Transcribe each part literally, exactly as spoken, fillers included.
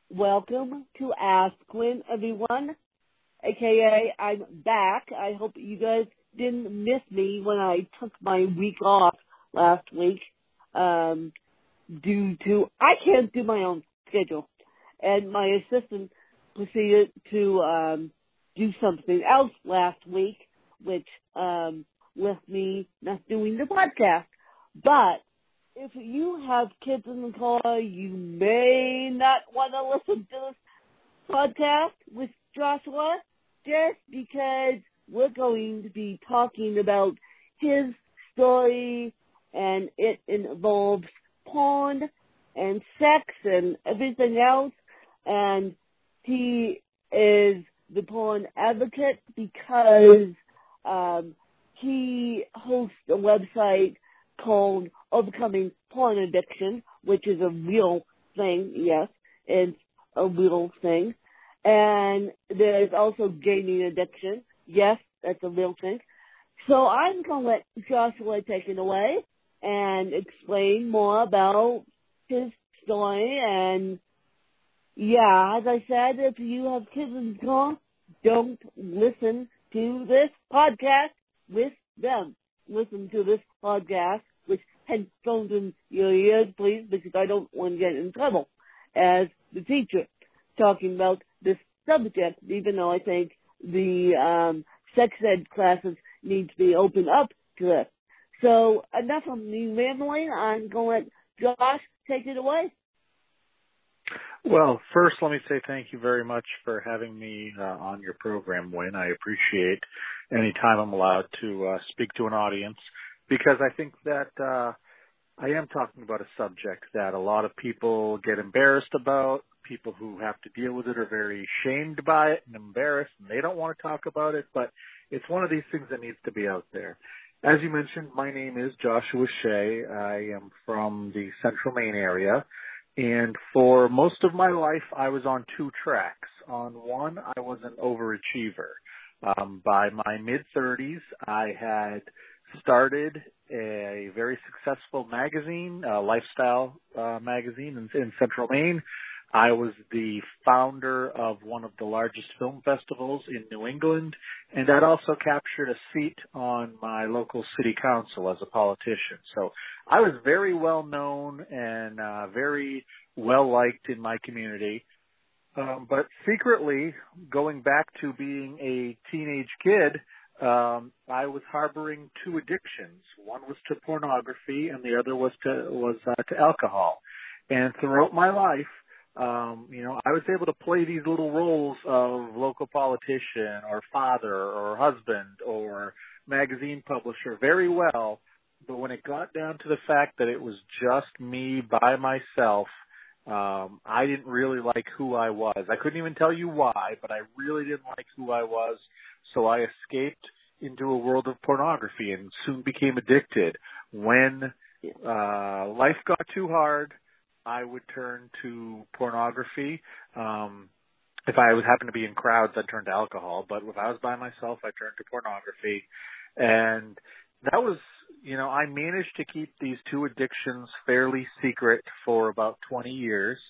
Welcome to Ask Quinn, everyone, aka I'm back. I hope you guys didn't miss me when I took my week off last week um, due to I can't do my own schedule. And my assistant proceeded to um, do something else last week, which um, left me not doing the podcast. But if you have kids in the car, you may not want to listen to this podcast with Joshua just because we're going to be talking about his story, and it involves porn and sex and everything else. And he is the porn advocate because um, he hosts a website called Overcoming Porn Addiction, which is a real thing, yes, it's a real thing. And there's also gaming addiction, yes, that's a real thing. So I'm going to let Joshua take it away and explain more about his story. And yeah, as I said, if you have kids in the car, don't listen to this podcast with them. Listen to this podcast with headphones in your ears, please, because I don't want to get in trouble as the teacher talking about this subject, even though I think the um, sex ed classes need to be opened up to this. So enough of me rambling. I'm going to let Josh take it away. Well, first, let me say thank you very much for having me uh, on your program, Wynn. I appreciate any time I'm allowed to uh, speak to an audience, because I think that uh, I am talking about a subject that a lot of people get embarrassed about. People who have to deal with it are very shamed by it and embarrassed, and they don't want to talk about it, but it's one of these things that needs to be out there. As you mentioned, my name is Joshua Shea. I am from the Central Maine area. And for most of my life, I was on two tracks. On one, I was an overachiever. Um, by my mid-thirties, I had started a very successful magazine, a lifestyle uh, magazine in, in Central Maine. I was the founder of one of the largest film festivals in New England, and I'd also captured a seat on my local city council as a politician. So I was very well known and uh, very well liked in my community. Um, but secretly, going back to being a teenage kid, um, I was harboring two addictions. One was to pornography, and the other was to was uh, to alcohol. And throughout my life, Um, you know, I was able to play these little roles of local politician or father or husband or magazine publisher very well. But when it got down to the fact that it was just me by myself, um, I didn't really like who I was. I couldn't even tell you why, but I really didn't like who I was. So I escaped into a world of pornography and soon became addicted. When uh, life got too hard, I would turn to pornography. Um, if I was happened to be in crowds, I'd turn to alcohol. But if I was by myself, I turned to pornography. And that was, you know, I managed to keep these two addictions fairly secret for about twenty years.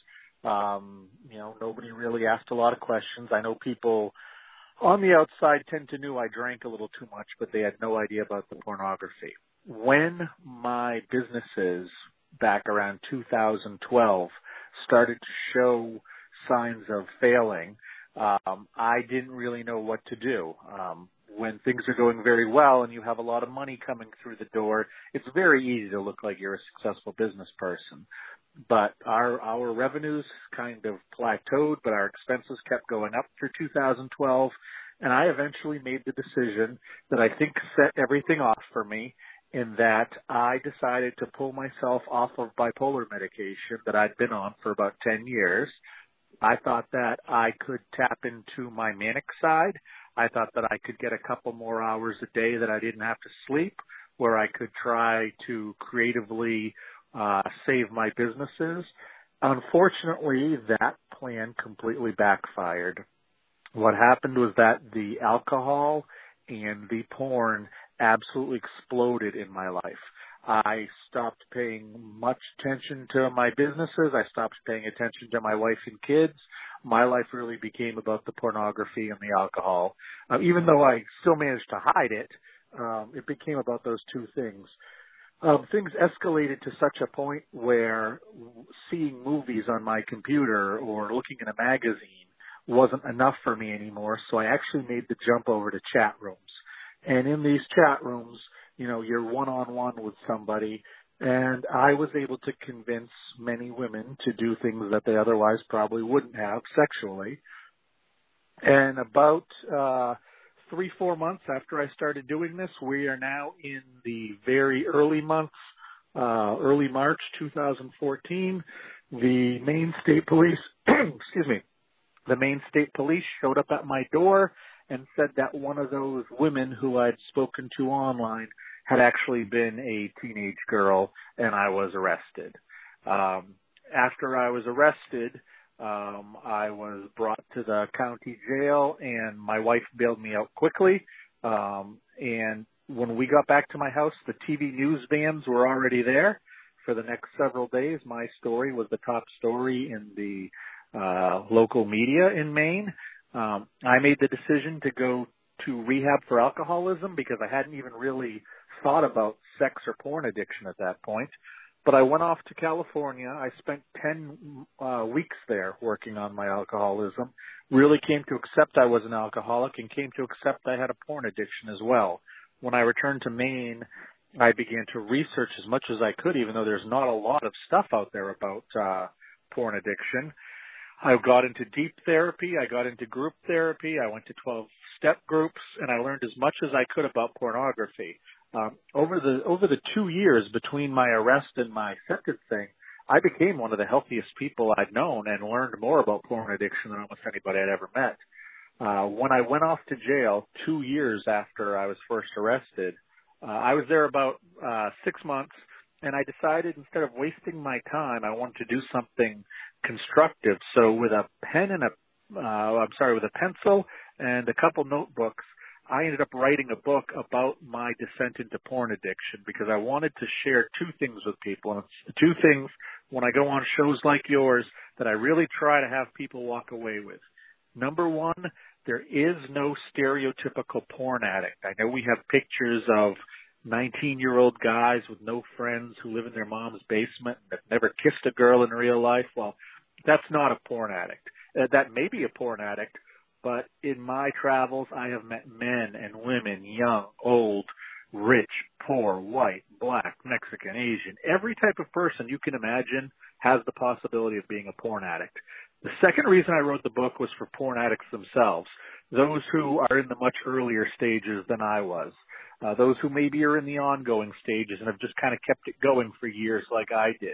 Um, you know, nobody really asked a lot of questions. I know people on the outside tend to know I drank a little too much, but they had no idea about the pornography. When my businesses back around two thousand twelve started to show signs of failing, um, I didn't really know what to do. Um, when things are going very well and you have a lot of money coming through the door, it's very easy to look like you're a successful business person. But our our revenues kind of plateaued, but our expenses kept going up through two thousand twelve, and I eventually made the decision that I think set everything off for me, in that I decided to pull myself off of bipolar medication that I'd been on for about ten years. I thought that I could tap into my manic side. I thought that I could get a couple more hours a day that I didn't have to sleep, where I could try to creatively uh, save my businesses. Unfortunately, that plan completely backfired. What happened was that the alcohol and the porn absolutely exploded in my life. I stopped paying much attention to my businesses. I stopped paying attention to my wife and kids. My life really became about the pornography and the alcohol. Uh, even though I still managed to hide it, um, it became about those two things. Um, things escalated to such a point where seeing movies on my computer or looking in a magazine wasn't enough for me anymore, so I actually made the jump over to chat rooms. And in these chat rooms, you know, you're one-on-one with somebody, and I was able to convince many women to do things that they otherwise probably wouldn't have sexually. And about uh three, four months after I started doing this, we are now in the very early months, uh, early March two thousand fourteen. The Maine State Police, excuse me, the Maine State Police showed up at my door and said that one of those women who I'd spoken to online had actually been a teenage girl, and I was arrested. Um, after I was arrested, Um, I was brought to the county jail, and my wife bailed me out quickly. Um, and when we got back to my house, the T V news vans were already there. For the next several days, my story was the top story in the uh, local media in Maine. Um, I made the decision to go to rehab for alcoholism because I hadn't even really thought about sex or porn addiction at that point. But I went off to California. I spent ten uh, weeks there working on my alcoholism, really came to accept I was an alcoholic and came to accept I had a porn addiction as well. When I returned to Maine, I began to research as much as I could, even though there's not a lot of stuff out there about uh, porn addiction. I got into deep therapy. I got into group therapy. I went to twelve-step groups, and I learned as much as I could about pornography. Um, over the over the two years between my arrest and my sentencing, I became one of the healthiest people I'd known and learned more about porn addiction than almost anybody I'd ever met. Uh, when I went off to jail two years after I was first arrested, uh, I was there about uh, six months, and I decided instead of wasting my time, I wanted to do something constructive. So with a pen and a, uh, I'm sorry, with a pencil and a couple notebooks, I ended up writing a book about my descent into porn addiction because I wanted to share two things with people. And it's two things when I go on shows like yours that I really try to have people walk away with. Number one, there is no stereotypical porn addict. I know we have pictures of nineteen-year-old guys with no friends who live in their mom's basement and have never kissed a girl in real life. Well, that's not a porn addict. Uh, that may be a porn addict, but in my travels, I have met men and women, young, old, rich, poor, white, black, Mexican, Asian. Every type of person you can imagine has the possibility of being a porn addict. The second reason I wrote the book was for porn addicts themselves, those who are in the much earlier stages than I was, uh, those who maybe are in the ongoing stages and have just kind of kept it going for years like I did.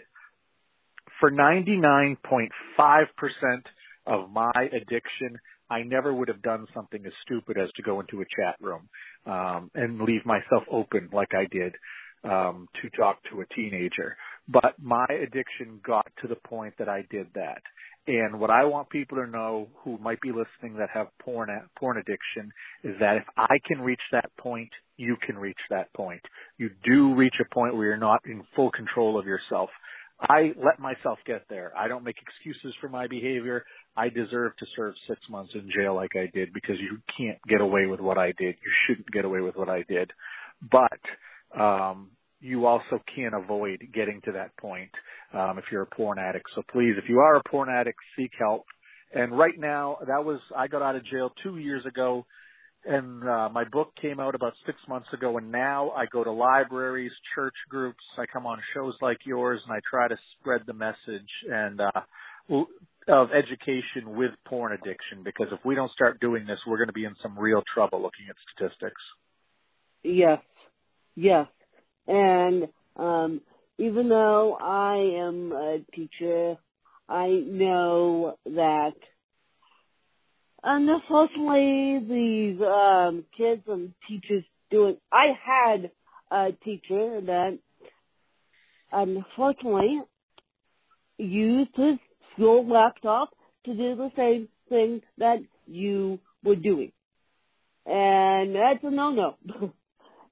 For ninety-nine point five percent of my addiction, I never would have done something as stupid as to go into a chat room um, and leave myself open like I did um, to talk to a teenager. But my addiction got to the point that I did that. And what I want people to know who might be listening that have porn porn addiction is that if I can reach that point, you can reach that point. You do reach a point where you're not in full control of yourself. I let myself get there. I don't make excuses for my behavior. I deserve to serve six months in jail like I did because you can't get away with what I did. You shouldn't get away with what I did. But um, you also can't avoid getting to that point um, if you're a porn addict. So please, if you are a porn addict, seek help. And right now, that was I got out of jail two years ago. And uh, my book came out about six months ago, and now I go to libraries, church groups, I come on shows like yours, and I try to spread the message and uh, of education with porn addiction, because if we don't start doing this, we're going to be in some real trouble looking at statistics. Yes, yes. And um, even though I am a teacher, I know that unfortunately, these um, kids and teachers do it. I had a teacher that unfortunately used his school laptop to do the same thing that you were doing. And that's a no-no.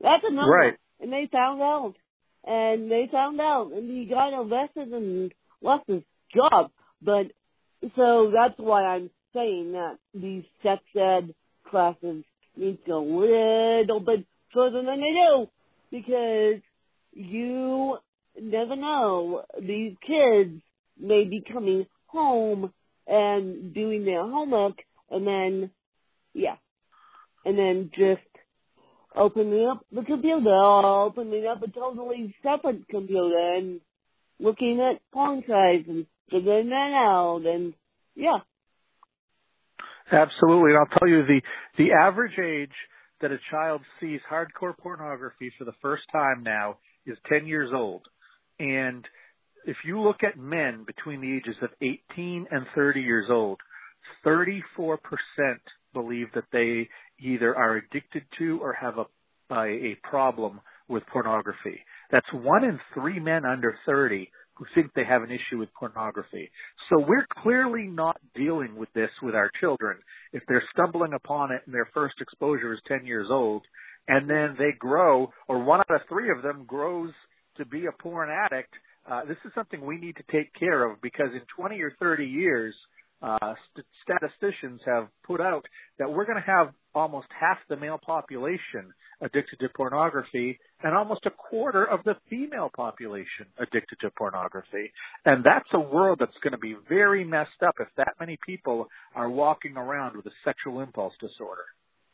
That's a number. Right. And they found out. And they found out. And he got arrested and lost his job. But, so that's why I'm saying that these sex ed classes need to go a little bit further than they do. Because you never know. These kids may be coming home and doing their homework and then, yeah, and then just opening up the computer or opening up a totally separate computer and looking at porn sites and figuring that out and, yeah. Absolutely. And I'll tell you, the, the average age that a child sees hardcore pornography for the first time now is ten years old. And if you look at men between the ages of eighteen and thirty years old, thirty-four percent believe that they either are addicted to or have a, a, a problem with pornography. That's one in three men under thirty who think they have an issue with pornography. So we're clearly not dealing with this with our children. If they're stumbling upon it and their first exposure is ten years old, and then they grow, or one out of three of them grows to be a porn addict, uh, this is something we need to take care of, because in twenty or thirty years, uh, st- statisticians have put out that we're going to have almost half the male population addicted to pornography and almost a quarter of the female population addicted to pornography. And that's a world that's going to be very messed up if that many people are walking around with a sexual impulse disorder.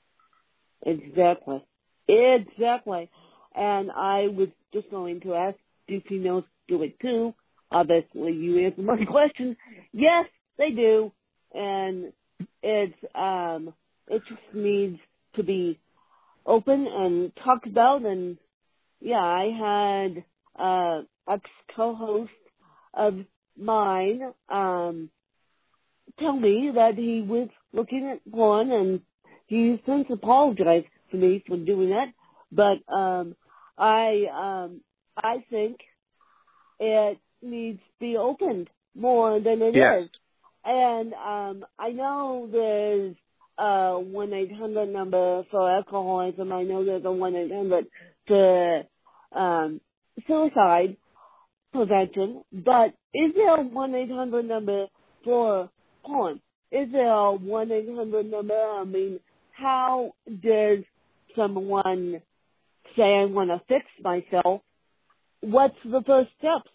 Exactly. Exactly. And I was just going to ask, do females do it too? Obviously, you answered my question. Yes, they do. And it's, um, it just needs to be open and talked about. And yeah, I had, uh, ex-co-host of mine, um, tell me that he was looking at porn, and he since apologized to me for doing that. But, um, I, um, I think it needs to be opened more than it Yes. is. And, um, I know there's a one eight hundred number for alcoholism. I know there's a one eight hundred for, um, suicide prevention. But is there a one eight hundred number for porn? Is there a one eight hundred number? I mean, how does someone say, I want to fix myself? What's the first steps?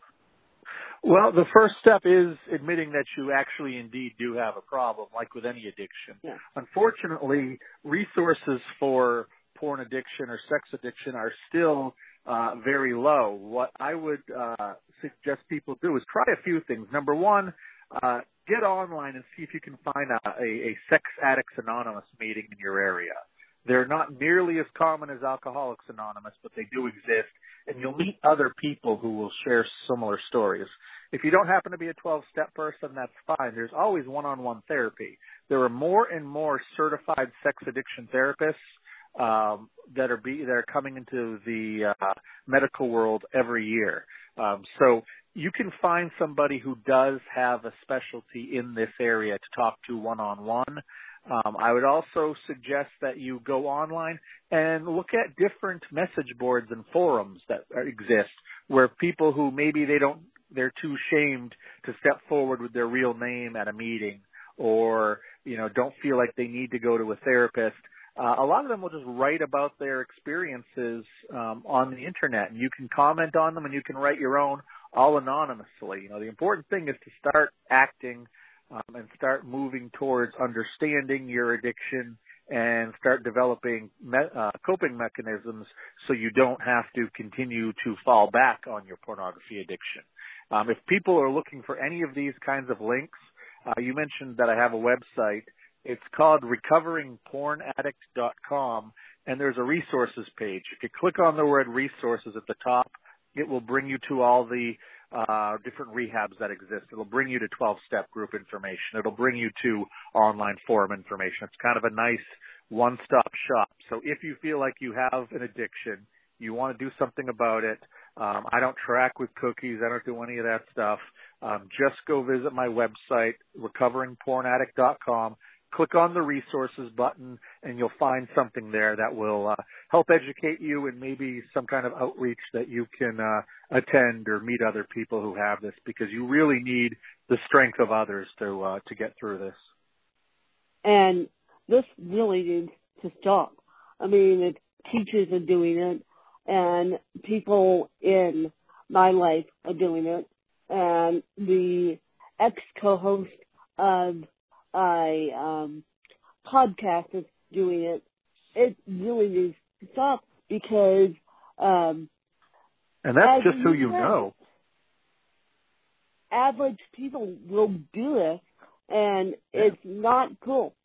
Well, the first step is admitting that you actually indeed do have a problem, like with any addiction. Yeah. Unfortunately, resources for porn addiction or sex addiction are still uh, very low. What I would uh, suggest people do is try a few things. Number one, uh, get online and see if you can find a, a, a Sex Addicts Anonymous meeting in your area. They're not nearly as common as Alcoholics Anonymous, but they do exist, and you'll meet other people who will share similar stories. If you don't happen to be a twelve-step person, that's fine. There's always one-on-one therapy. There are more and more certified sex addiction therapists um, that are be, that are coming into the uh, medical world every year. Um, so you can find somebody who does have a specialty in this area to talk to one-on-one. Um, I would also suggest that you go online and look at different message boards and forums that exist where people who maybe they don't, they're too shamed to step forward with their real name at a meeting, or, you know, don't feel like they need to go to a therapist. Uh, a lot of them will just write about their experiences um, on the internet, and you can comment on them and you can write your own all anonymously. You know, the important thing is to start acting Um, and start moving towards understanding your addiction and start developing me- uh, coping mechanisms so you don't have to continue to fall back on your pornography addiction. Um, if people are looking for any of these kinds of links, uh, you mentioned that I have a website. It's called recovering porn addict dot com, and there's a resources page. If you click on the word resources at the top, it will bring you to all the uh, different rehabs that exist. It'll bring you to twelve-step group information. It'll bring you to online forum information. It's kind of a nice one-stop shop. So if you feel like you have an addiction, you want to do something about it, um, I don't track with cookies. I don't do any of that stuff. Um, just go visit my website, recovering porn addict dot com. click on the resources button, and you'll find something there that will uh, help educate you and maybe some kind of outreach that you can uh, attend or meet other people who have this, because you really need the strength of others to uh, to get through this. And this really needs to stop. I mean, it, teachers are doing it, and people in my life are doing it, and the ex-co-host of a um, podcast is doing it. It really needs to stop because um, and that's just who you said, know. Average people will do this, and Yeah. it's not cool.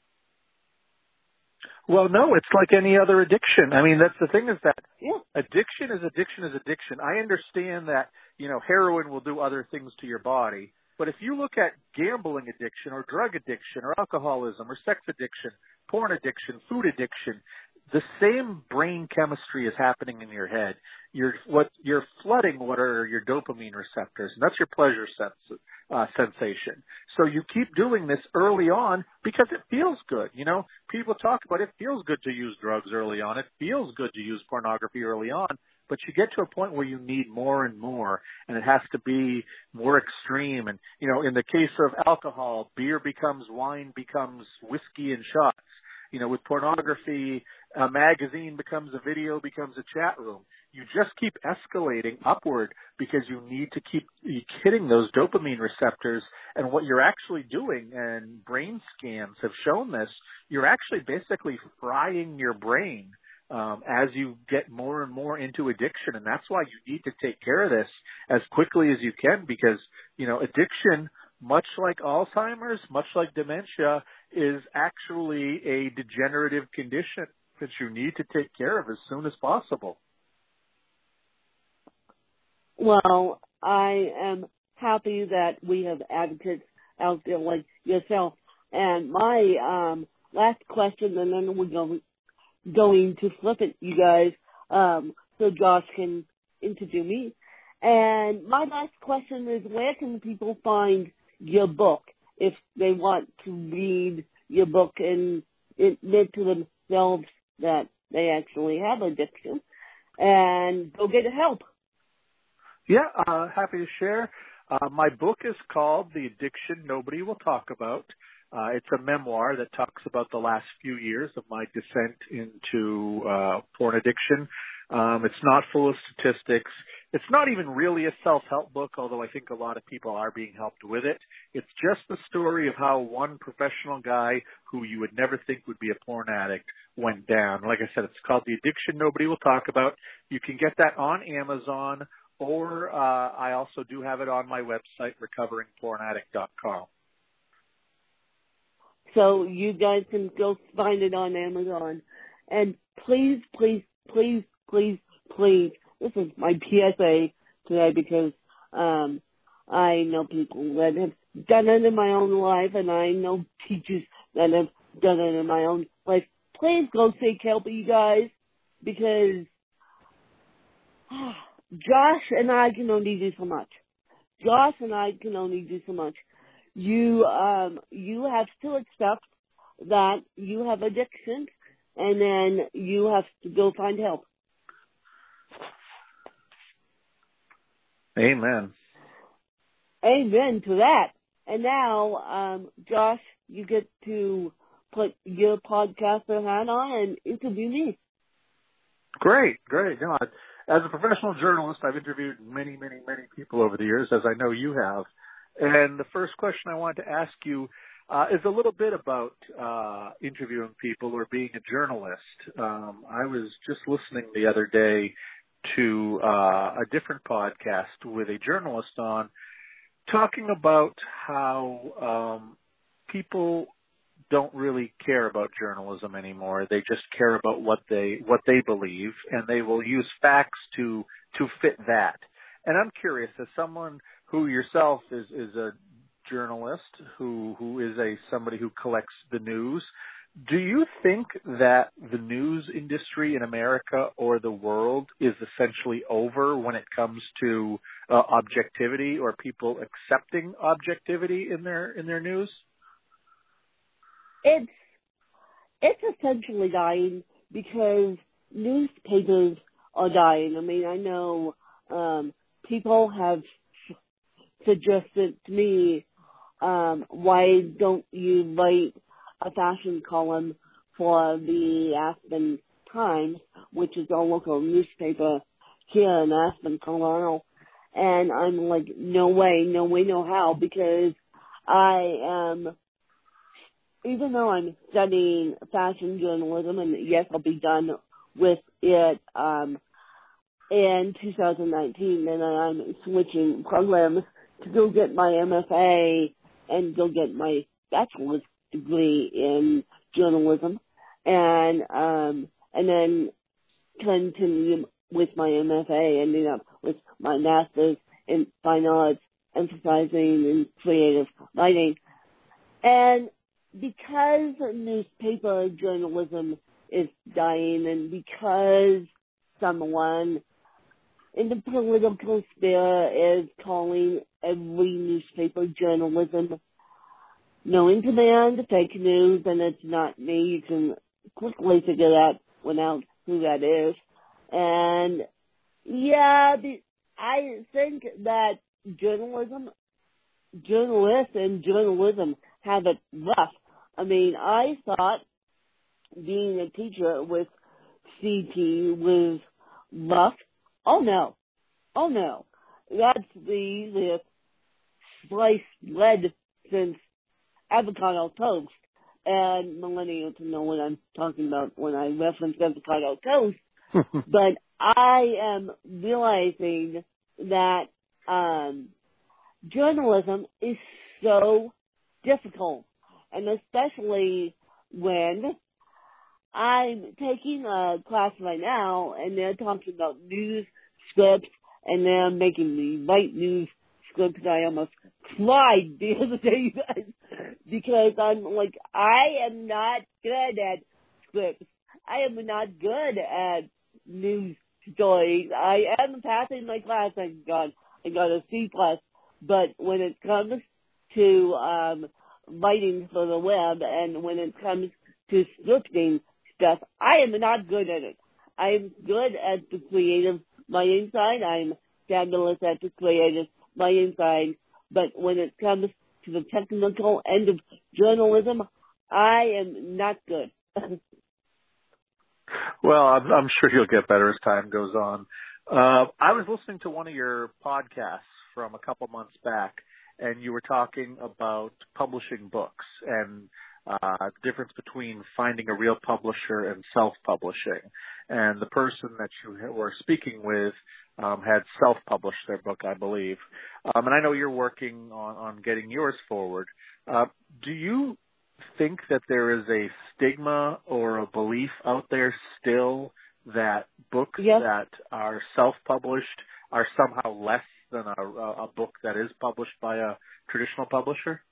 Well, no, it's like any other addiction. I mean, that's the thing is that Yeah. addiction is addiction is addiction. I understand that, you know, heroin will do other things to your body. But if you look at gambling addiction or drug addiction or alcoholism or sex addiction, porn addiction, food addiction, the same brain chemistry is happening in your head. You're what you're flooding what are your dopamine receptors, and that's your pleasure sense, uh, sensation. So you keep doing this early on because it feels good. You know, people talk about it feels good to use drugs early on. It feels good to use pornography early on. But you get to a point where you need more and more, and it has to be more extreme. And, you know, in the case of alcohol, beer becomes wine, becomes whiskey and shots. You know, with pornography, a magazine becomes a video, becomes a chat room. You just keep escalating upward because you need to keep hitting those dopamine receptors. And what you're actually doing, and brain scans have shown this, you're actually basically frying your brain um, as you get more and more into addiction. And that's why you need to take care of this as quickly as you can, because, you know, addiction, much like Alzheimer's, much like dementia, is actually a degenerative condition that you need to take care of as soon as possible. Well, I am happy that we have advocates out there like yourself. And my um, last question, and then we're going, going to flip it, you guys, um, so Josh can interview me. And my last question is, where can people find your book if they want to read your book and admit to themselves that they actually have addiction and go get help? Yeah, uh, happy to share. Uh, my book is called The Addiction Nobody Will Talk About. Uh, it's a memoir that talks about the last few years of my descent into uh, porn addiction. Um, it's not full of statistics. It's not even really a self-help book, although I think a lot of people are being helped with it. It's just the story of how one professional guy who you would never think would be a porn addict went down. Like I said, it's called The Addiction Nobody Will Talk About. You can get that on Amazon, or uh, I also do have it on my website, recovering porn addict dot com. So you guys can go find it on Amazon. And please, please, please, please, please, this is my P S A today, because um, I know people that have done it in my own life, and I know teachers that have done it in my own life. Please go seek help, you guys, because Josh and I can only do so much. Josh and I can only do so much. You um you have to accept that you have addiction, and then you have to go find help. Amen. Amen to that. And now, um, Josh, you get to put your podcaster hat on and interview me. Great, great. No, I, as a professional journalist, I've interviewed many, many, many people over the years, as I know you have. And the first question I wanted to ask you uh, is a little bit about uh, interviewing people or being a journalist. Um, I was just listening the other day to uh, a different podcast with a journalist on, talking about how um, people don't really care about journalism anymore. They just care about what they what they believe, and they will use facts to to fit that. And I'm curious, as someone who yourself is is a journalist, who who is a somebody who collects the news, do you think that the news industry in America or the world is essentially over when it comes to uh, objectivity or people accepting objectivity in their in their news? it's it's essentially dying because newspapers are dying. I mean, I know um, people have suggested to me, um, why don't you write a fashion column for the Aspen Times, which is our local newspaper here in Aspen, Colorado. And I'm like, no way, no way, no how, because I am, even though I'm studying fashion journalism, and yes, I'll be done with it um, in two thousand nineteen, and I'm switching programs to go get my M F A and go get my bachelor's degree in journalism, and um, and then continue with my M F A, ending up with my master's in fine arts, emphasizing in creative writing. And because newspaper journalism is dying, and because someone in the political sphere is calling every newspaper journalism known demand, fake news, and it's not me, you can quickly figure that one out, who that is. And yeah, the, I think that journalism, journalists and journalism have it rough. I mean, I thought being a teacher with C T was rough. Oh no. Oh no. That's the easiest sliced bread since avocado toast. And millennials know what I'm talking about when I reference avocado toast. But I am realizing that um, journalism is so difficult, and especially when I'm taking a class right now, and they're talking about news scripts, and they're making me write news scripts. I almost cried the other day, you guys, because I'm like, I am not good at scripts. I am not good at news stories. I am passing my class. I got I got a C plus, but when it comes to um, writing for the web, and when it comes to scripting stuff, I am not good at it. I am good at the creative writing side. I'm fabulous at the creative writing side. But when it comes to the technical end of journalism, I am not good. Well, I'm, I'm sure you'll get better as time goes on. Uh, I was listening to one of your podcasts from a couple months back, and you were talking about publishing books and uh, difference between finding a real publisher and self-publishing. And the person that you were speaking with um, had self-published their book, I believe. Um, and I know you're working on, on getting yours forward. Uh, do you think that there is a stigma or a belief out there still that books Yes. that are self-published are somehow less than a, a book that is published by a traditional publisher?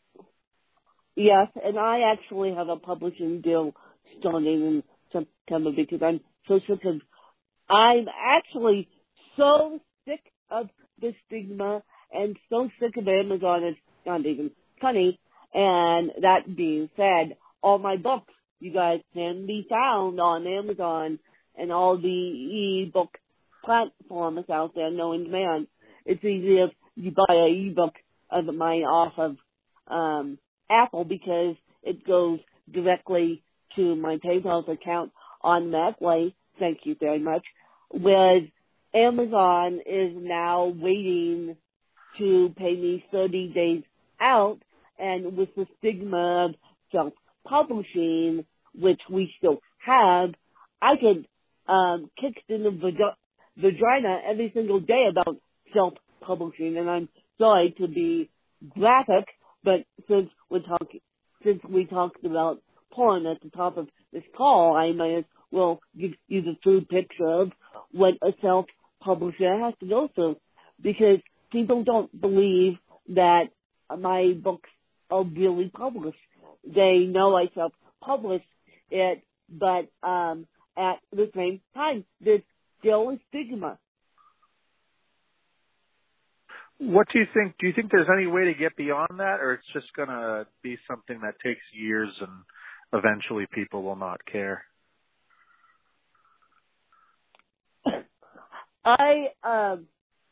Yes, and I actually have a publishing deal starting in September because I'm so sick of, I'm actually so sick of the stigma and so sick of Amazon, it's not even funny. And that being said, all my books, you guys, can be found on Amazon and all the e-book platforms out there, no in demand. It's easy if you buy an e-book of mine off of um, Apple because it goes directly to my PayPal account automatically. Thank you very much. Whereas Amazon is now waiting to pay me thirty days out. And with the stigma of self-publishing, which we still have, I get um, kicked in the vag- vagina every single day about self-publishing. And I'm sorry to be graphic, but since we're talking, since we talked about porn at the top of this call, I might as well give you the true picture of what a self-publisher has to go through, because people don't believe that my books are really published. They know I self-published it, but um, at the same time, there's still a stigma. What do you think? Do you think there's any way to get beyond that, or it's just going to be something that takes years and eventually people will not care? I, um,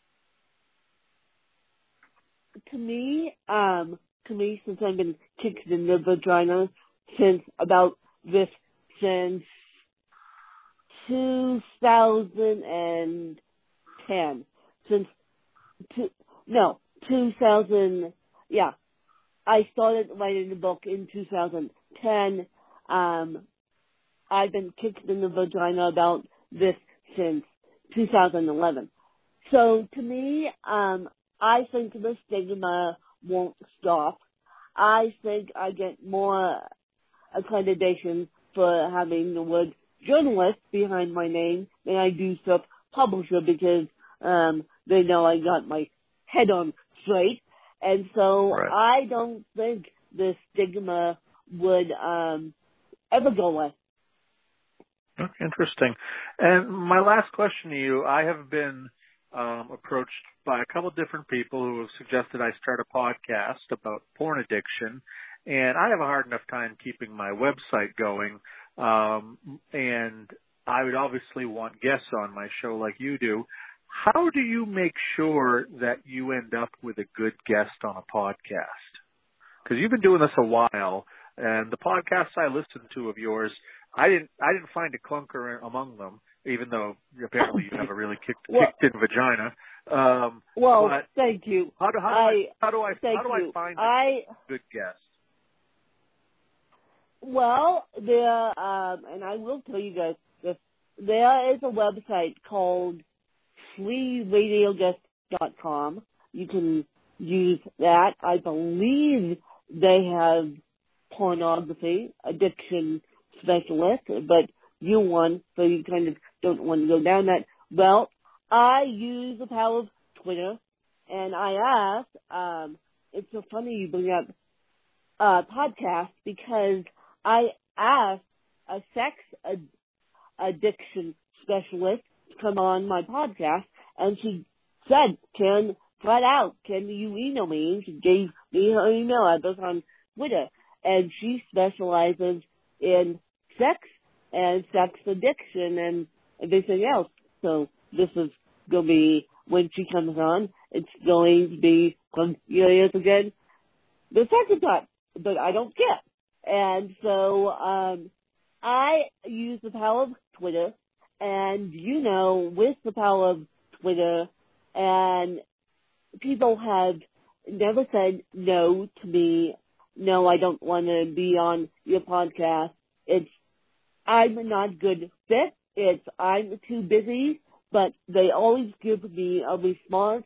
to me, um, to me, since I've been kicked in the vagina since about this, since two thousand ten, since, two, no, two thousand, yeah, I started writing the book in two thousand ten. Um, I've been kicked in the vagina about this since two thousand eleven. So to me, um, I think the stigma won't stop. I think I get more accreditation for having the word journalist behind my name than I do self-publisher because um, they know I got my head on straight. And so Right. I don't think the stigma would um, ever go away. Interesting. And my last question to you, I have been um, approached by a couple of different people who have suggested I start a podcast about porn addiction, and I have a hard enough time keeping my website going, um, and I would obviously want guests on my show like you do. How do you make sure that you end up with a good guest on a podcast? Because you've been doing this a while, and the podcasts I listened to of yours, I didn't I didn't find a clunker among them, even though apparently you have a really kicked well, kicked in vagina. Um, well, but thank you. How do how do I, I how do I thank how do you. I find a I, good guest? Well, there, um, and I will tell you guys this. There is a website called free radio guest dot com. You can use that. I believe they have pornography addiction specialist, but you won, so you kind of don't want to go down that. Well, I use the power of Twitter, and I asked, um, it's so funny you bring up uh, podcast because I asked a sex ad- addiction specialist to come on my podcast, and she said, "Can flat out, can you email me?" And she gave me her email address on Twitter, and she specializes in sex and sex addiction and everything else. So this is going to be, when she comes on, it's going to be years again the second time, but I don't care. And so um, I use the power of Twitter, and you know, with the power of Twitter, and people have never said no to me. No, I don't want to be on your podcast. It's I'm not good fit. It's I'm too busy, but they always give me a response.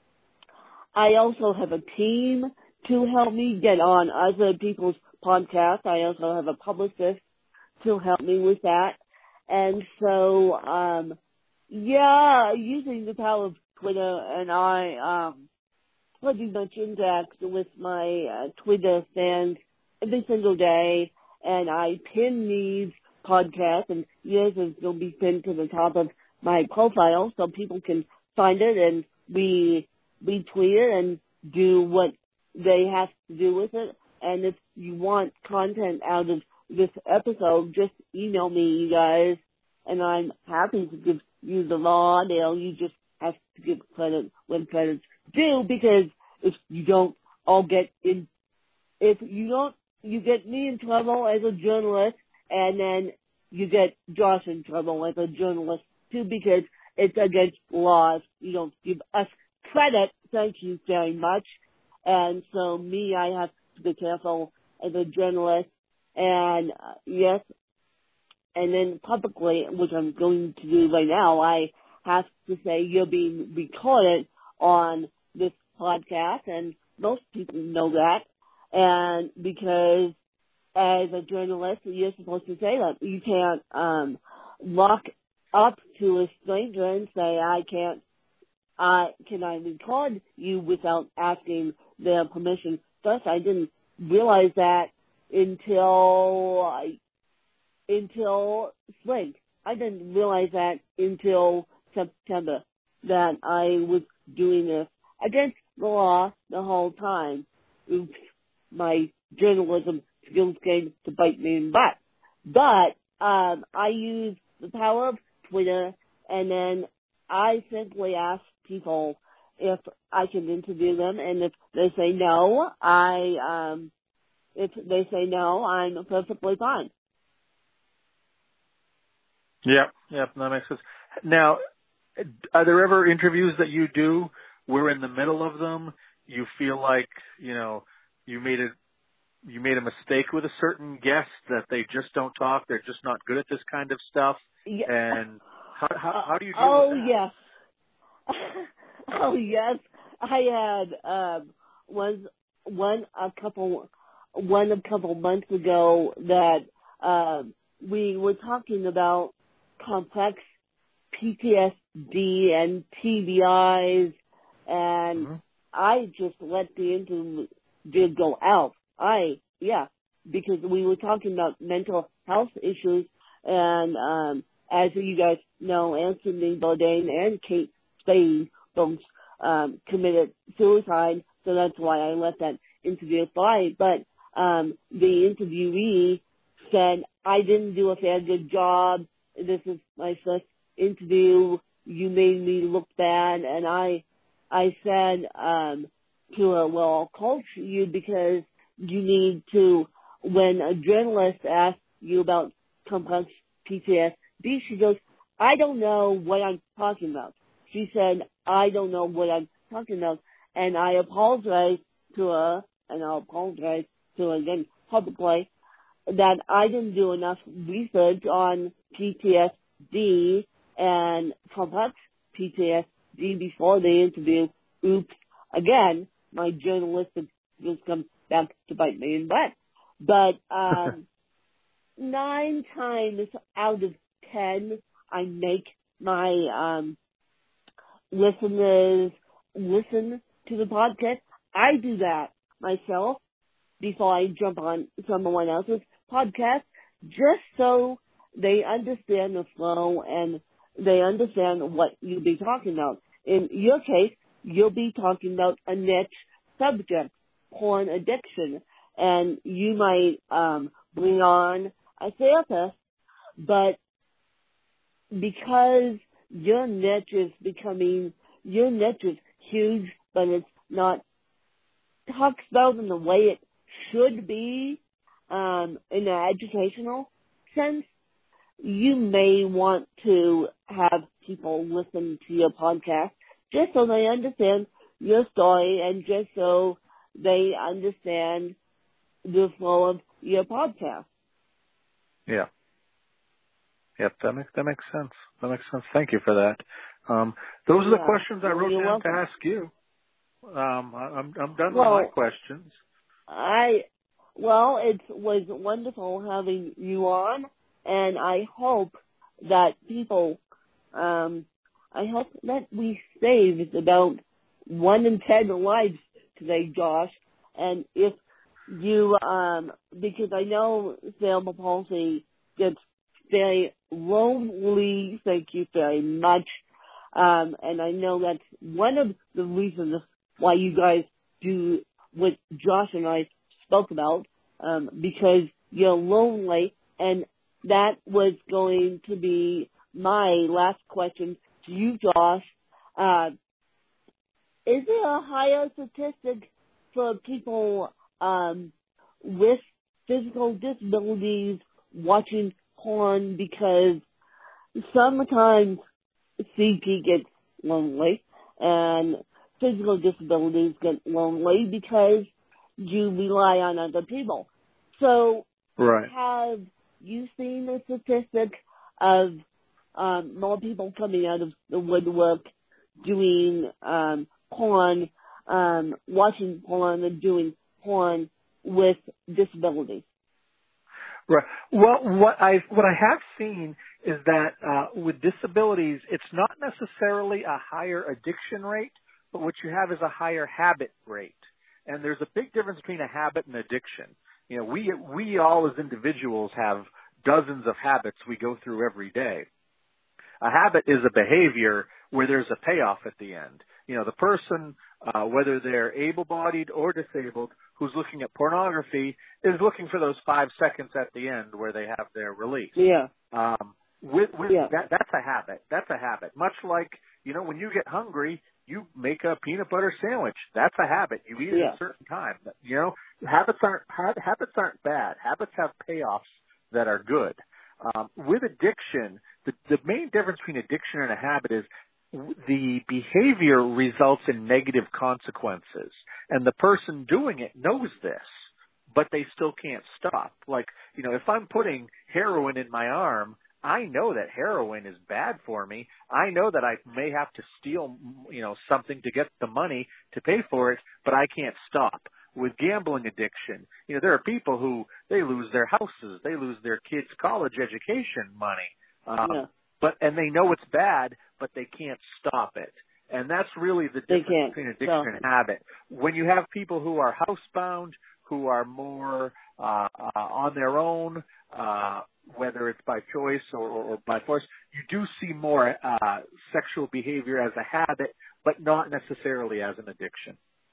I also have a team to help me get on other people's podcasts. I also have a publicist to help me with that. And so, um, yeah, using the power of Twitter, and I um, pretty much interact with my uh, Twitter fans every single day, and I pin these podcasts, and yours is going to be pinned to the top of my profile so people can find it and re retweet it and do what they have to do with it. And if you want content out of this episode, just email me, you guys, and I'm happy to give you the raw audio. You just have to give credit when credit's due, because if you don't all get in, if you don't, you get me in trouble as a journalist, and then you get Josh in trouble as a journalist too, because it's against laws. You don't give us credit. Thank you very much. And so me, I have to be careful as a journalist. And uh, yes, and then publicly, which I'm going to do right now, I have to say you're being recorded on this podcast, and most people know that. And because as a journalist, you're supposed to say that. You can't um, walk up to a stranger and say, I can't, uh, can I record you without asking their permission? First, I didn't realize that until I, until spring. I didn't realize that until September, that I was doing this against the law the whole time. Oops, my journalism skills game to bite me in the butt. But um, I use the power of Twitter, and then I simply ask people if I can interview them, and if they say no, I um, if they say no, I'm perfectly fine. Yep, yep, that makes sense. Now, are there ever interviews that you do where in the middle of them you feel like, you know, you made a you made a mistake with a certain guest, that they just don't talk, they're just not good at this kind of stuff, Yeah. and how how, how do you deal oh, with that? yes. oh, yes. I had um, was one a couple one a couple months ago that um, we were talking about complex P T S D and T B Is, and Mm-hmm. I just let the interview go out. I, yeah, because we were talking about mental health issues, and um, as you guys know, Anthony Bourdain and Kate Spade both um, committed suicide, so that's why I let that interview fly. But um, the interviewee said, I didn't do a fair good job. This is my first interview. You made me look bad. And I, I said um, to her, well, I'll coach you because you need to, when a journalist asks you about complex P T S D, she goes, I don't know what I'm talking about. She said, I don't know what I'm talking about. And I apologized to her, and I'll apologize to her again publicly, that I didn't do enough research on P T S D and complex P T S D before the interview. Oops. Again, my journalistic skills come back to bite me in the butt. But um, nine times out of ten, I make my um, listeners listen to the podcast. I do that myself before I jump on someone else's podcast, just so they understand the flow and they understand what you'll be talking about. In your case, you'll be talking about a niche subject, porn addiction, and you might um, bring on a therapist, but because your niche is becoming, your niche is huge, but it's not talked about in the way it should be um, in an educational sense, you may want to have people listen to your podcast just so they understand your story and just so they understand the flow of your podcast. Yeah. Yep, that makes that makes sense. That makes sense. Thank you for that. Um, those are the Yeah. questions I wrote You're down welcome. to ask you. Um, I, I'm I'm done Well, with my questions. I, well, it was wonderful having you on, and I hope that people, um, I hope that we saved about one in ten lives today, Josh. And if you, um, because I know cerebral palsy gets very lonely, thank you very much. Um, and I know that's one of the reasons why you guys do what Josh and I spoke about, um, because you're lonely, and that was going to be my last question to you, Josh. Uh, is there a higher statistic for people um, with physical disabilities watching porn? Because sometimes C P gets lonely, and physical disabilities get lonely because you rely on other people. So, Right. have you seen the statistic of um, more people coming out of the woodwork doing um, porn, um, watching porn, and doing porn with disabilities? Right. Well, what I what I have seen is that uh, with disabilities, it's not necessarily a higher addiction rate, but what you have is a higher habit rate. And there's a big difference between a habit and addiction. You know, we we all as individuals have dozens of habits we go through every day. A habit is a behavior where there's a payoff at the end. You know, the person, uh, whether they're able-bodied or disabled, who's looking at pornography is looking for those five seconds at the end where they have their release. Yeah. Um, with, with yeah. that, that's a habit. That's a habit. Much like, you know, when you get hungry, you make a peanut butter sandwich. That's a habit. You eat Yeah. at a certain time. You know, habits aren't habits aren't bad. Habits have payoffs that are good. Um, with addiction, the, the main difference between addiction and a habit is the behavior results in negative consequences, and the person doing it knows this, but they still can't stop. Like, you know, if I'm putting heroin in my arm, I know that heroin is bad for me. I know that I may have to steal, you know, something to get the money to pay for it, but I can't stop. With gambling addiction, you know, there are people who, they lose their houses, they lose their kids' college education money, um, yeah. but, and they know it's bad, but they can't stop it. And that's really the difference between addiction and habit. When you have people who are housebound, who are more uh, uh, on their own, uh, whether it's by choice or, or, or by force, you do see more uh, sexual behavior as a habit, but not necessarily as an addiction.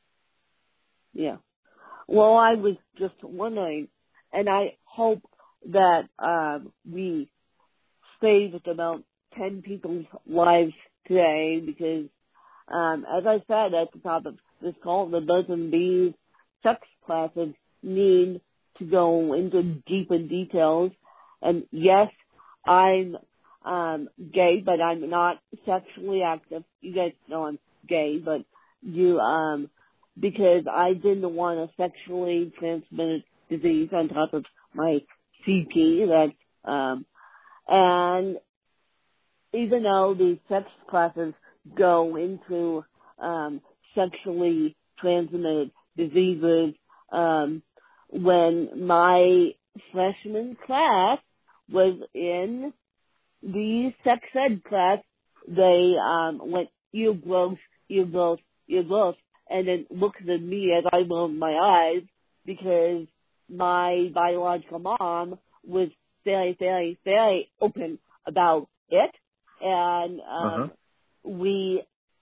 Yeah. Well, I was just wondering, and I hope that um, we saved about ten people's lives today, because, um, as I said at the top of this call, the dozen B's sex classes need to go into deeper details. And yes, I'm um, gay, but I'm not sexually active. You guys know I'm gay, but you, um, because I didn't want a sexually transmitted disease on top of my C P. That, um, and even though these sex classes go into um, sexually transmitted diseases, um, when my freshman class was in the sex ed class, they um, went, "You gross, you gross, you gross," and then looked at me as I rolled my eyes, because my biological mom was very, very, very open about it. And um, Uh-huh. we,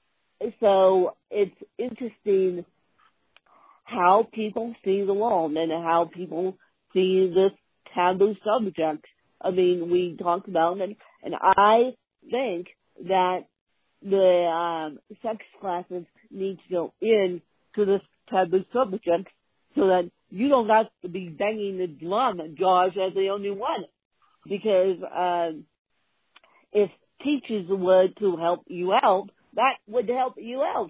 so it's interesting how people see the world and how people see this taboo subject. I mean, we talk about it, and I think that the um, sex classes need to go in to this taboo subject so that you don't have to be banging the drum, Josh, as the only one. Because um, if teachers were to help you out, that would help you out.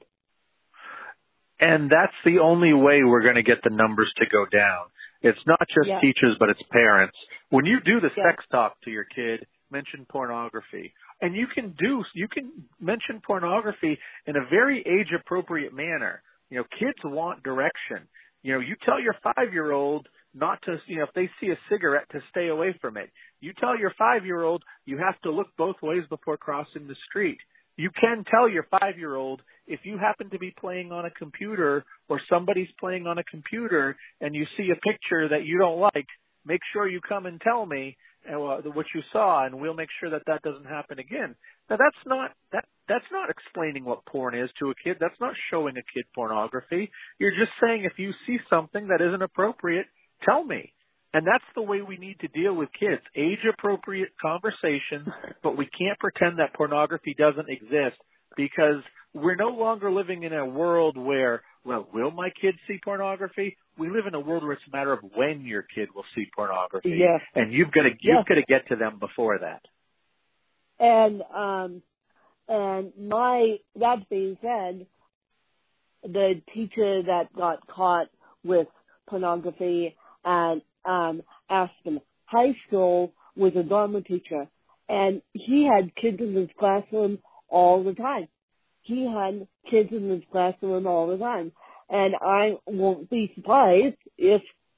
And that's the only way we're going to get the numbers to go down. It's not just yeah. teachers, but it's parents. When you do the yeah. sex talk to your kid, mention pornography. And you can do, you can mention pornography in a very age-appropriate manner. You know, kids want direction. You know, you tell your five-year-old not to, you know, if they see a cigarette, to stay away from it. You tell your five-year-old you have to look both ways before crossing the street. You can tell your five-year-old, if you happen to be playing on a computer or somebody's playing on a computer and you see a picture that you don't like, make sure you come and tell me uh, what you saw, and we'll make sure that that doesn't happen again. Now, that's not that that's not explaining what porn is to a kid. That's not showing a kid pornography. You're just saying, if you see something that isn't appropriate, tell me. And that's the way we need to deal with kids. Age-appropriate conversations, but we can't pretend that pornography doesn't exist, because we're no longer living in a world where, well, will my kid see pornography? We live in a world where it's a matter of when your kid will see pornography. Yes. And you've got to, you've yes. got to get to them before that. And, um, and my, that being said, the teacher that got caught with pornography and um, Aspen High School was a Dharma teacher, and he had kids in his classroom all the time. He had kids in his classroom all the time, and I won't be surprised if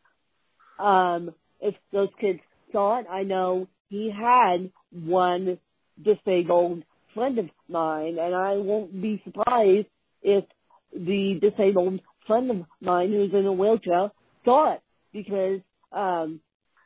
um, if those kids saw it. I know he had one disabled friend of mine, and I won't be surprised if the disabled friend of mine who's in a wheelchair saw it, because um,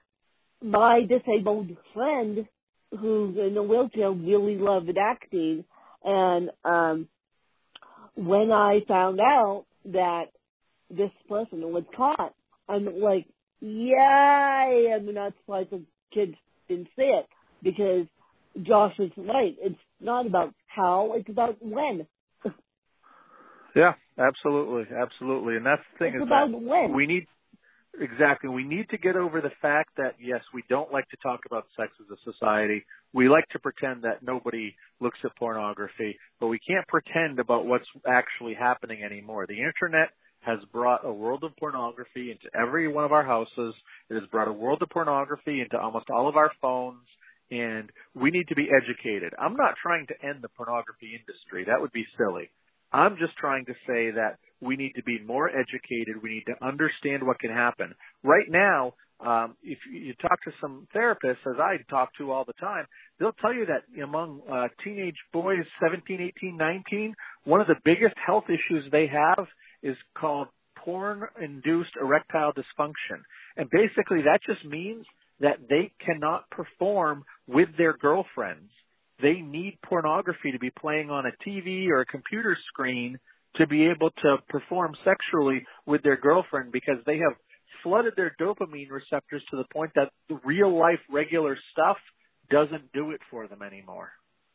my disabled friend who's in a wheelchair really loved acting, and um, when I found out that this person was caught. I'm like, yay! I'm not surprised the kids didn't see it because Josh is right. It's not about how, it's about when. Yeah, absolutely, absolutely. And that's the thing it's is about that when. we need, exactly, we need to get over the fact that, yes, we don't like to talk about sex as a society. We like to pretend that nobody looks at pornography, but we can't pretend about what's actually happening anymore. The Internet has brought a world of pornography into every one of our houses. It has brought a world of pornography into almost all of our phones, and we need to be educated. I'm not trying to end the pornography industry. That would be silly. I'm just trying to say that we need to be more educated. We need to understand what can happen. Right now, um, if you talk to some therapists, as I talk to all the time, they'll tell you that among uh, teenage boys, seventeen, eighteen, nineteen, one of the biggest health issues they have is called porn-induced erectile dysfunction. And basically that just means that they cannot perform with their girlfriends. They need pornography to be playing on a T V or a computer screen to be able to perform sexually with their girlfriend because they have flooded their dopamine receptors to the point that the real life regular stuff doesn't do it for them anymore.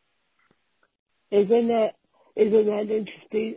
Isn't that, isn't that interesting?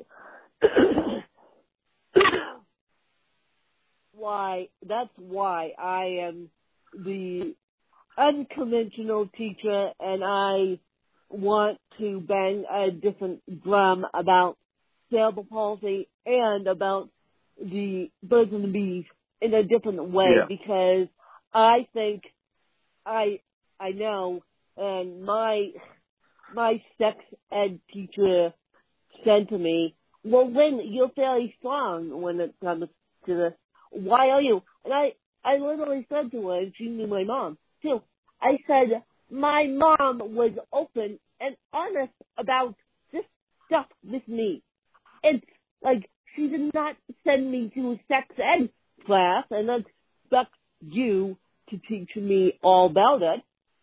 Why, that's why I am the unconventional teacher and I want to bang a different drum about cerebral palsy and about the birds and the bees in a different way Yeah. because I think I I know and my my sex ed teacher said to me, well, Lynn, you're fairly strong when it comes to this. Why are you? And I, I literally said to her, and she knew my mom too, I said, my mom was open and honest about this stuff with me. It's like she did not send me to a sex ed class and expect you to teach me all about it.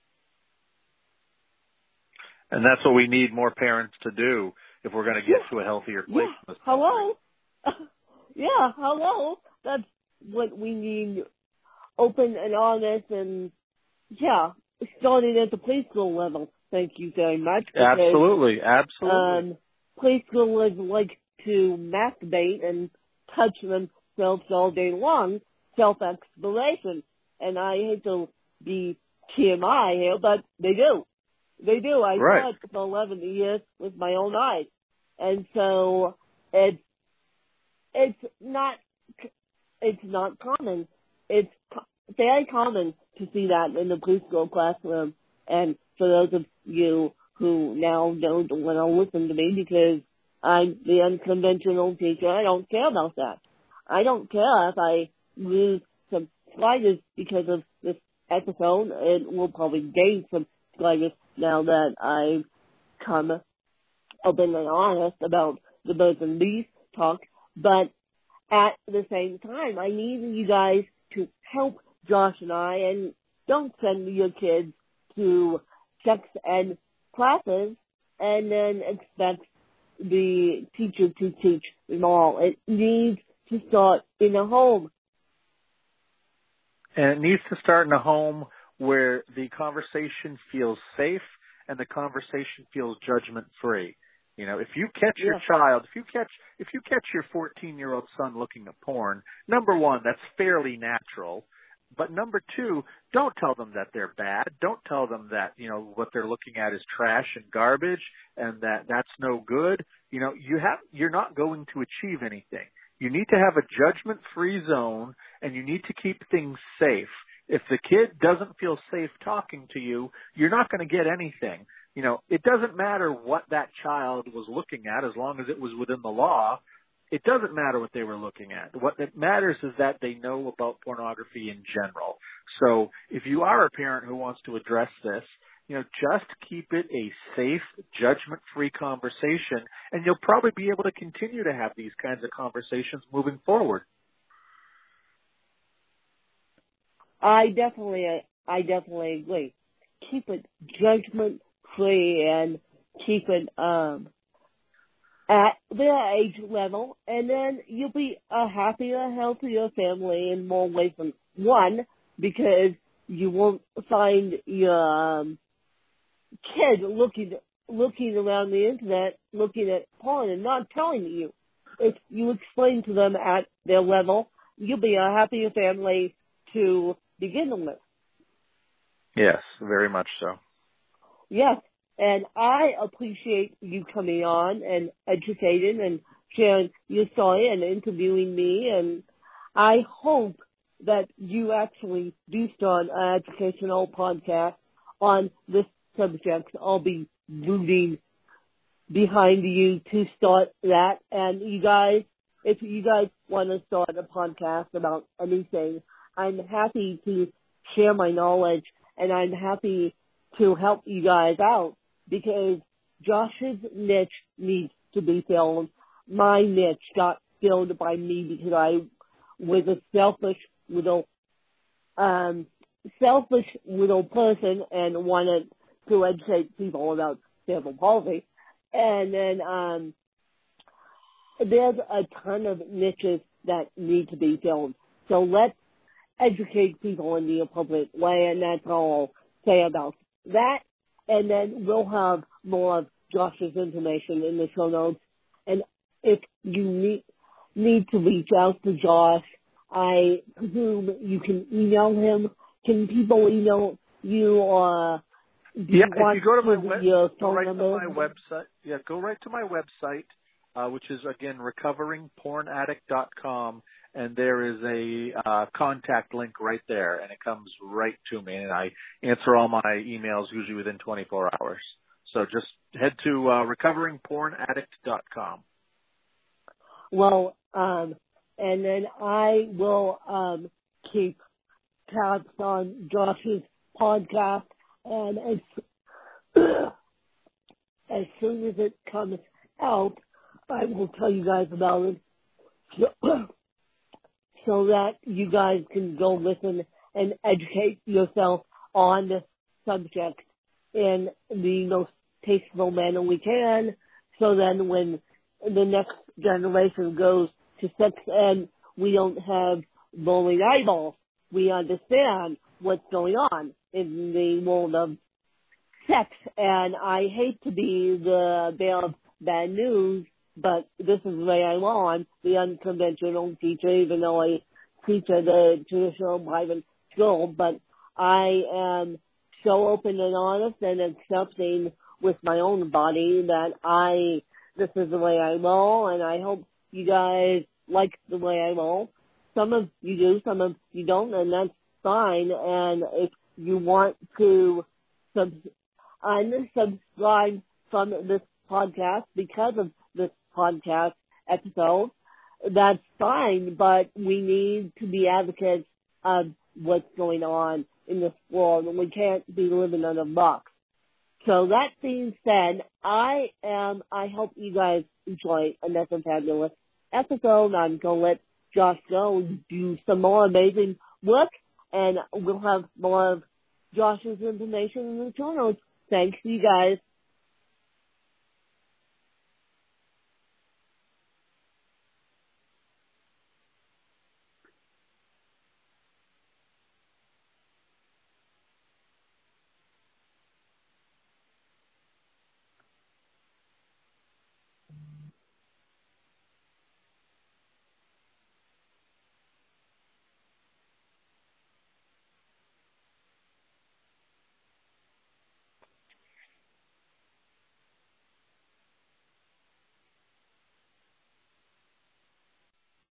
And that's what we need more parents to do if we're going to get yeah. to a healthier place. Yeah. In this Hello? yeah, hello. That's what we need. Open and honest and, yeah, starting at the preschool level. Thank you very much. Because, absolutely, absolutely. Um, preschoolers like to masturbate and touch themselves all day long, self-exploration. And I hate to be T M I here, but they do. They do. I right. saw it for eleven years with my own eyes. And so it's, it's not, it's not common. It's very common to see that in the preschool classroom. And for those of you who now don't want to listen to me because I'm the unconventional teacher, I don't care about that. I don't care if I lose some subscribers because of this episode. It will probably gain some subscribers now that I've come open and honest about the birds and bees talk. But at the same time, I need you guys to help Josh and I, and don't send your kids to sex ed classes and then expect the teacher to teach them all. It needs to start in a home. And it needs to start in a home where the conversation feels safe and the conversation feels judgment free. You know, if you catch Yeah. your child, if you catch, if you catch your fourteen year old son looking at porn, number one, that's fairly natural. But number two, don't tell them that they're bad. Don't tell them that, you know, what they're looking at is trash and garbage and that that's no good. You know, you have, you're not going to achieve anything. You need to have a judgment free zone and you need to keep things safe. If the kid doesn't feel safe talking to you, you're not going to get anything. You know, it doesn't matter what that child was looking at as long as it was within the law. It doesn't matter what they were looking at. What it matters is that they know about pornography in general. So if you are a parent who wants to address this, you know, just keep it a safe, judgment-free conversation, and you'll probably be able to continue to have these kinds of conversations moving forward. I definitely, I definitely agree. Keep it judgment-free and keep it, um, at their age level, and then you'll be a happier, healthier family in more ways than one, because you won't find your um, kid looking looking around the internet, looking at porn and not telling you. If you explain to them at their level, you'll be a happier family to begin with. Yes, very much so. Yes, and I appreciate you coming on and educating and sharing your story and interviewing me, and I hope that you actually do start an educational podcast on this subject. I'll be rooting behind you to start that, and you guys, if you guys want to start a podcast about anything, I'm happy to share my knowledge, and I'm happy to help you guys out, because Josh's niche needs to be filled. My niche got filled by me because I was a selfish little, um, selfish little person and wanted to educate people about cerebral palsy. And then, um, there's a ton of niches that need to be filled. So let's educate people in the appropriate way, and that's all I'll say about that. And then we'll have more of Josh's information in the show notes. And if you need, need to reach out to Josh, I presume you can email him. Can people email you, or do Yeah, you want if you go to my to web, your go phone right number? to my website. Yeah, go right to my website, uh, which is again recovering porn addict dot com, and there is a uh, contact link right there, and it comes right to me, and I answer all my emails usually within twenty-four hours. So just head to uh, recovering porn addict dot com. Well, um, and then I will um, keep tabs on Josh's podcast, and as as soon as it comes out, I will tell you guys about it, so, so that you guys can go listen and educate yourself on the subject in the most tasteful manner we can, so then when the next generation goes to sex ed, we don't have rolling eyeballs. We understand what's going on in the world of sex, and I hate to be the bearer of bad news, but this is the way I'm on, the unconventional teacher, even though I teach at a traditional private school, but I am so open and honest and accepting with my own body that I, this is the way I roll, and I hope you guys like the way I roll. Some of you do, some of you don't, and that's fine. And if you want to sub- unsubscribe from this podcast because of this podcast episode, that's fine, but we need to be advocates of what's going on in this world, and we can't be living in a box. So that being said, I am, I hope you guys enjoy another fabulous episode. I'm going to let Josh go and do some more amazing work, and we'll have more of Josh's information in the show notes. Thanks, you guys.